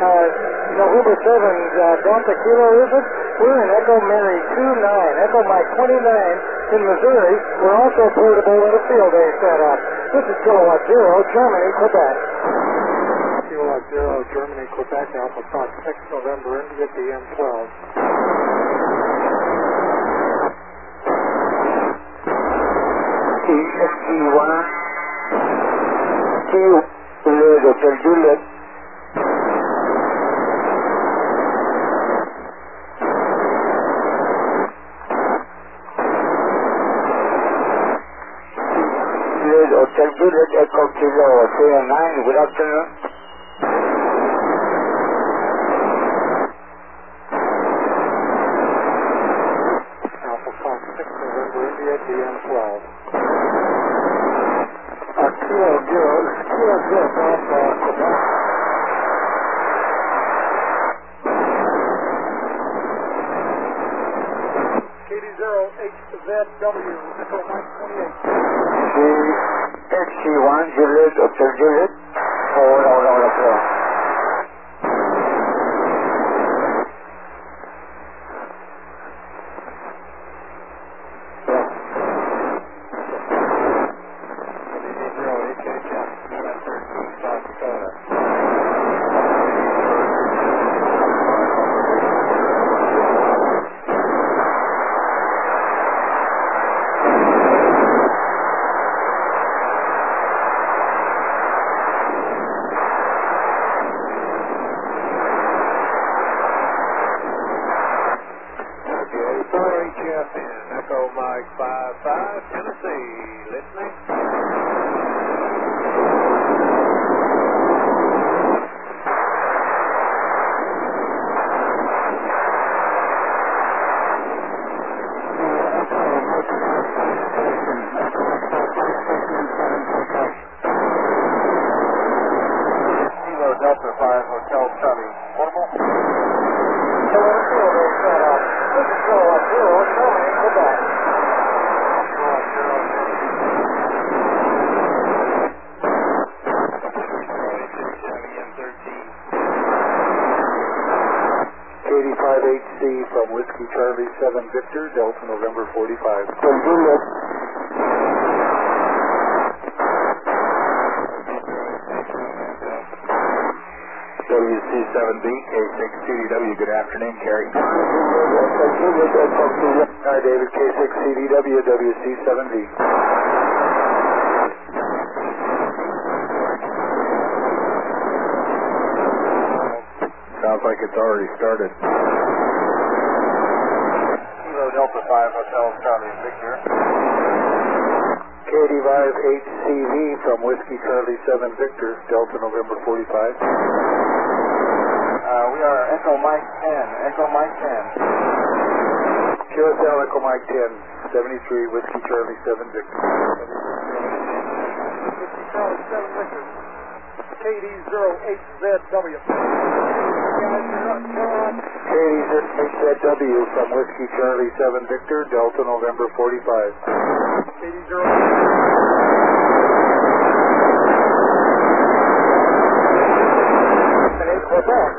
November 7th, Delta Kilo, is it? We're in Echo Mary 29, Echo Mike 29 in Missouri. We're also portable with a field day setup. This is Kilowatt Zero, Germany, Quebec. Kilowatt Zero, Germany, Quebec, Alpha Fox 6, November, India, DM 12. TSG1, Hotel Juliet. Hotel Juliet, Echo Kilo 09, good afternoon. Alpha Fox 6, November, India, DM 12. Kilo Zero, Quebec. KD0HZW, Echo Mike 28. TSG1, Juliet, Hotel Juliet. Hola. Echo Mike 55, Tennessee, listening. Kilo Delta 5, Hotel Charlie, portable. This is Kilowatt Zero, Germany, Quebec. KD5HC from Whiskey Charlie 7 Victor, Delta November 45. WC7B, K6CDW, good afternoon, Kerry. Hi, David, K6CDW, WC7B. Sounds like it's already started. Kilo Delta 5, Hotel Charlie Victor. KD5HCV from Whiskey Charlie 7 Victor, Delta November 45. We are Echo Mike 10, Echo Mike 10. QSL Echo Mike 10, 73, Whiskey Charlie 7 Victor. Whiskey Charlie 7 Victor. KD08ZW. KD08ZW from Whiskey Charlie 7 Victor, Delta November 45. KD0. Quebec.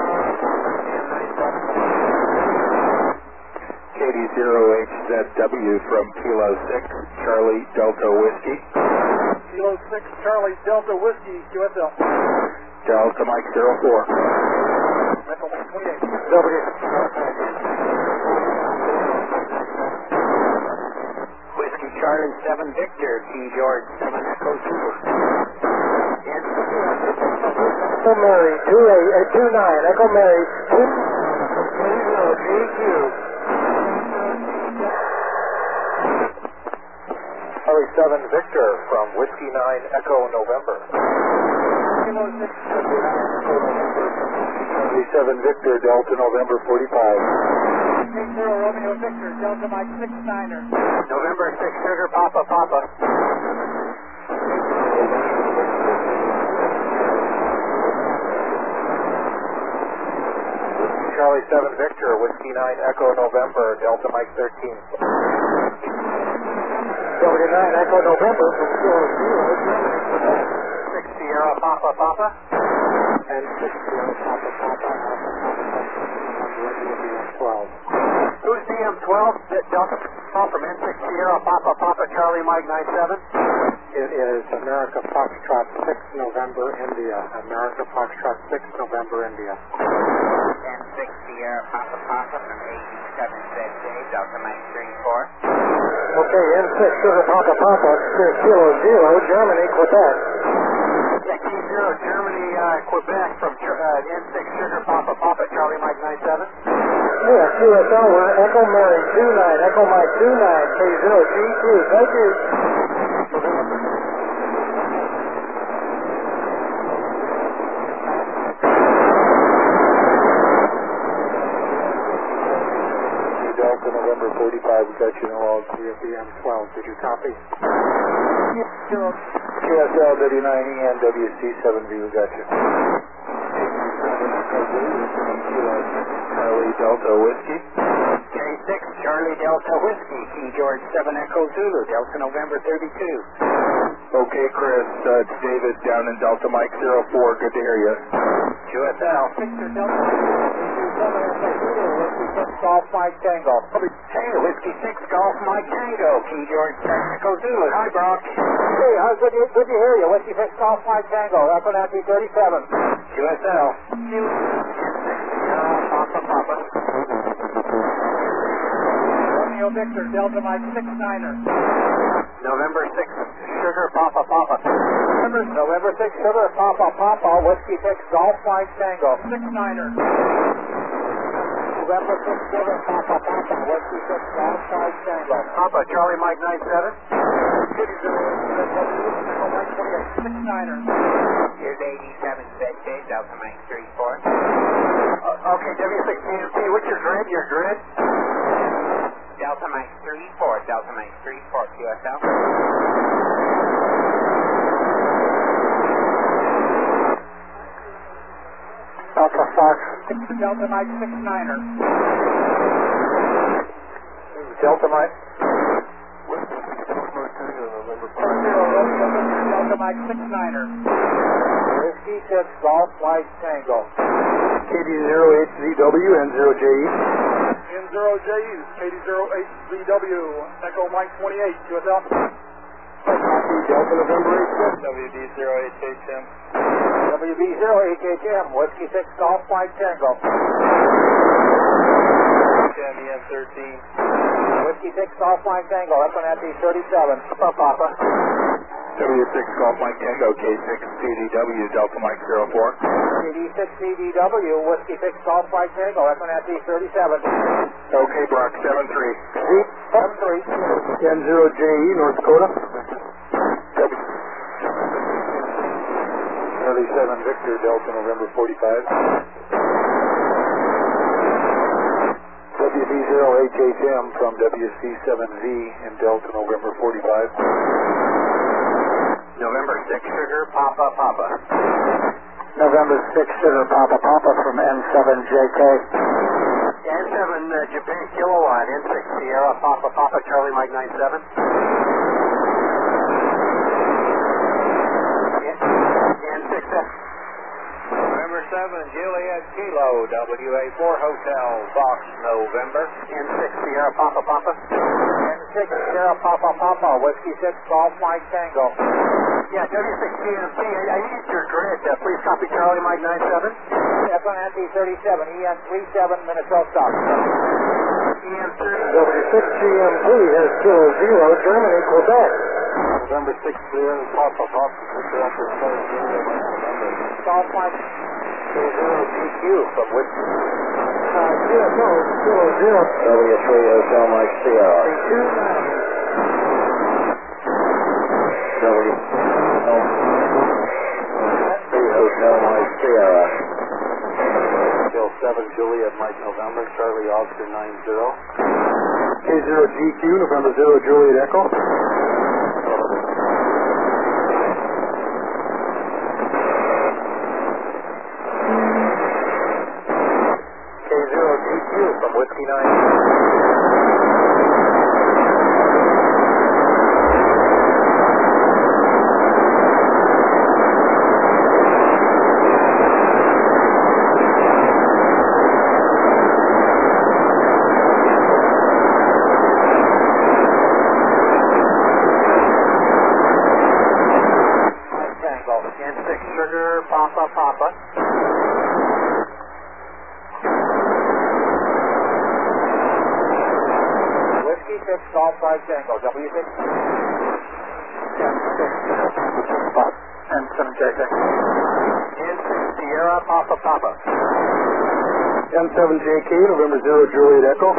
KD0HZW from Kilo 6, Charlie Delta Whiskey. Kilo 6, Charlie Delta Whiskey, QSL. Delta Mike 04. Echo Mike 28. Whiskey Charlie 7 Victor, T. George 7 Echo Super. Echo Mary 29, Echo Mary 2. Charlie 7 Victor from Whiskey 9 Echo November. Kilo 6 Charlie 7 Victor, Delta November 45. 80 Romeo Victor, Delta Mike 69er. November 6 Sugar Papa. Charlie 7 Victor, Whiskey 9 Echo November, Delta Mike 13. Delta 9 Echo November from Kilo 0. 6 Sierra Papa. N6 Sierra Papa Papa Alpha Papa BM12. Who's BM12? Delta from N6 Sierra Papa Papa Charlie Mike 97? It is America Foxtrot 6 November India. America Foxtrot 6 November India. N6 Sierra Papa Papa from 87ZJ, Delta Mike 34. Okay, N6 Sugar Papa Papa, Kilo Zero, Germany, Quebec. Yeah, Key Zero, Germany, Quebec from N6 Sugar Papa Papa Charlie Mike 97. Yeah, QSL, we're Echo Mary 29, Echo Mike 29, K0, G2, thank you. Delta November 45, we got you in all three of BM12. Did you copy? QSL W9E and WC7V, we got you. Charlie Delta Whiskey. K6 Charlie Delta Whiskey, Key George 7 Echo Zulu, Delta November 32. Okay, Chris, it's David down in Delta Mike 04. Good to hear you. QSL. Victor Delta Golf Mike Tango. Hey, Whiskey 6 Golf Mike Tango, Key George 7 Echo Zulu. Hi, Brock. Hey, good to hear you. Whiskey 6 Golf Mike Tango. That's on that 37. QSL. Papa Papa. Romeo Victor Delta Mike 69er. November 6 Sugar Papa Papa. November 6 Sugar Papa Papa. Whiskey 6 Golf Mike Tango. 69er. November 6 Sugar Papa Papa. Whiskey 6 Golf Mike Tango. Papa Charlie Mike 97. 69er. Here's 87ZJ, Delta Mike 34. Okay, W6DMP, what's your grid? Your grid? Delta Mike 34, Delta Mike 34, QSL. Alpha Fox. Delta Mike 69er. Delta Mike. Delta Mike 69er. Whiskey 6 Golf Mike Tango. KD0HZW and 0JE. N0JE, KD0HZW, Echo Mike 28, QSL. Delta November 86. WB0HHM. WB0HHM, Whiskey 6 Golf Mike Tango. EM13. Whiskey 6 Golf Mike Tango, that's on that 37. Papa. W6 Golf Mike Tango, K6 CDW, Delta Mike 04. CD6 CDW, Whiskey 6 Golf Mike Tango, that's on that 37. Okay, Brock, 73. 73. N0JE, North Dakota. 37 Victor, Delta November 45. WB0HHM from WC7V in Delta November 45. November 6 Sugar Papa Papa. November 6 Sugar Papa Papa from N7JK. N7 Japan Kilowatt, N6 Sierra Papa Papa Charlie Mike 97. N6 November 7 Juliet Kilo, WA4 Hotel, Fox November. N6 Sierra Papa Papa. N6 Sierra Papa Papa, Whiskey 6 Golf Mike Tango. Yeah, W6DMP, I need your grid. Please copy Charlie Mike 97. That's on NT37, EN37 Minnesota. EM30. W6GMP has Kilo Zero, Germany, Quebec. November 6 Sierra Papa Papa. Golf Mike K0GQ from Whiskey. QSO, Kilo Zero. W3 Hotel Mike Sierra. W3 Hotel Mike Sierra. Kill 7 Juliet Mike November, Charlie Oscar 90. K0GQ, November 0 Juliet Echo. K0GQ from Whiskey 9. Roger, Papa, Papa. Whiskey 6, Golf 5 Tango, W6. And 7 JJ. Sierra, Papa, Papa. M7JK, November 0, Juliet Echo.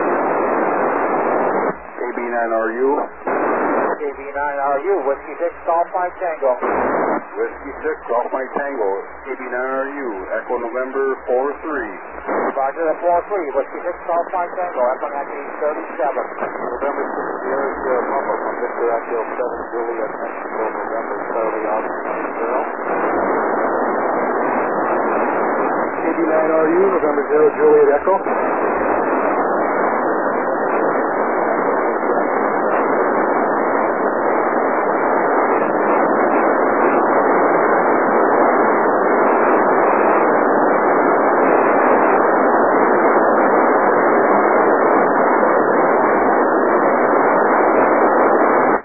KB9RU. KB9RU, Whiskey 6, Golf 5 Tango. Whiskey 6, Golf Mike Tango, KB9RU, Echo November 4-3. Roger, that's 4-3, Whiskey 6, Golf 5 Tango, Echo 1937. November 6, Sierra, Sierra Papa from Victor Echo 7, Juliet Mexico, November Charlie Oscar 0. KB9RU, November 0, Juliet Echo.